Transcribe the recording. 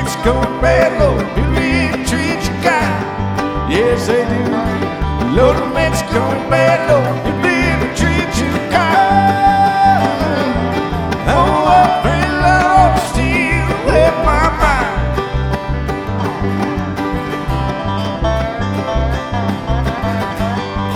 It's going bad, Lord. People really treat you kind. Yes, they do. Lord, it's going bad, Lord.